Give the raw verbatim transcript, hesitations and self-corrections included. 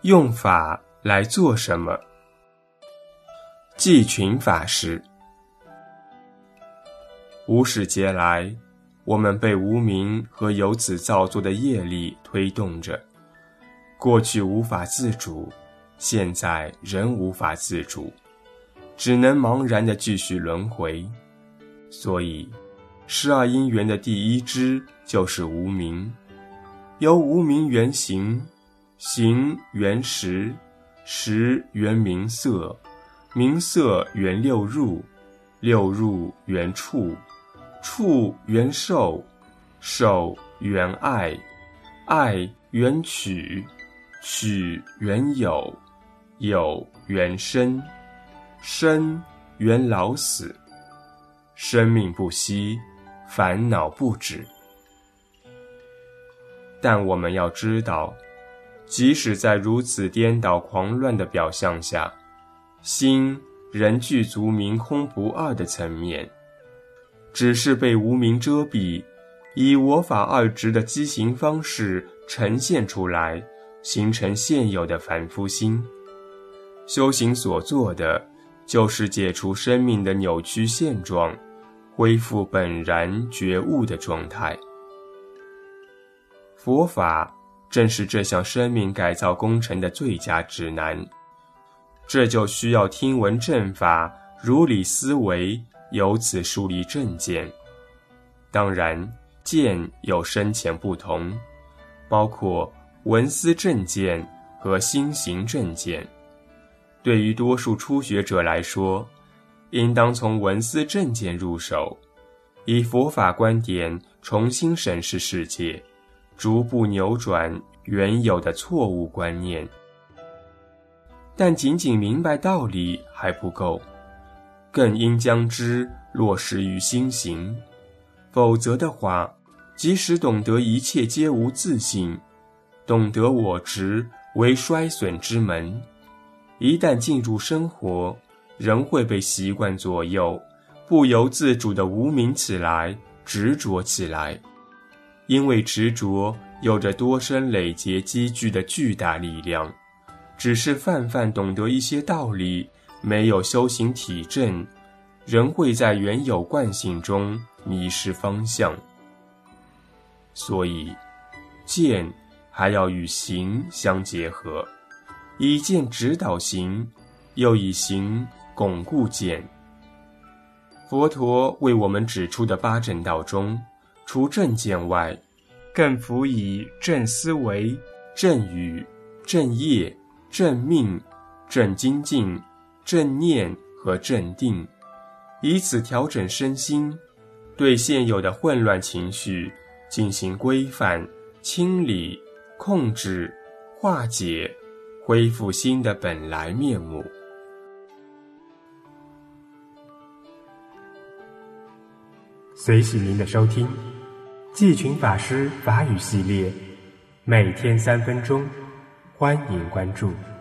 用法来做什么？济群法师。无始劫来，我们被无明和由此造作的业力推动着，过去无法自主，现在仍无法自主，只能茫然地继续轮回。所以十二因缘的第一支就是无明，由无明缘行，行缘识，识缘名色，名色缘六入，六入缘触，触缘受，受缘爱，爱缘取，取缘有，有缘生，生缘老死。生命不息，烦恼不止。但我们要知道，即使在如此颠倒狂乱的表象下，心仍具足明空不二的层面，只是被无明遮蔽，以我法二执的畸形方式呈现出来，形成现有的凡夫心。修行所做的，就是解除生命的扭曲现状，恢复本然觉悟的状态。佛法正是这项生命改造工程的最佳指南，这就需要听闻正法，如理思维，由此树立正见。当然，见有深浅不同，包括闻思正见和心行正见。对于多数初学者来说，应当从闻思正见入手，以佛法观点重新审视世界，逐步扭转原有的错误观念。但仅仅明白道理还不够，更应将之落实于心行。否则的话，即使懂得一切皆无自性，懂得我执为衰损之门，一旦进入生活，仍会被习惯左右，不由自主地无明起来，执着起来。因为执着有着多生累劫积聚的巨大力量，只是泛泛懂得一些道理，没有修行体证，仍会在原有惯性中迷失方向。所以见还要与行相结合，以见指导行，又以行巩固见。佛陀为我们指出的八正道中，除正见外，更辅以正思维、正语、正业、正命、正精进、正念和正定，以此调整身心，对现有的混乱情绪进行规范、清理、控制、化解，恢复心的本来面目。 随喜您的收听，济群法师法语系列，每天三分钟，欢迎关注。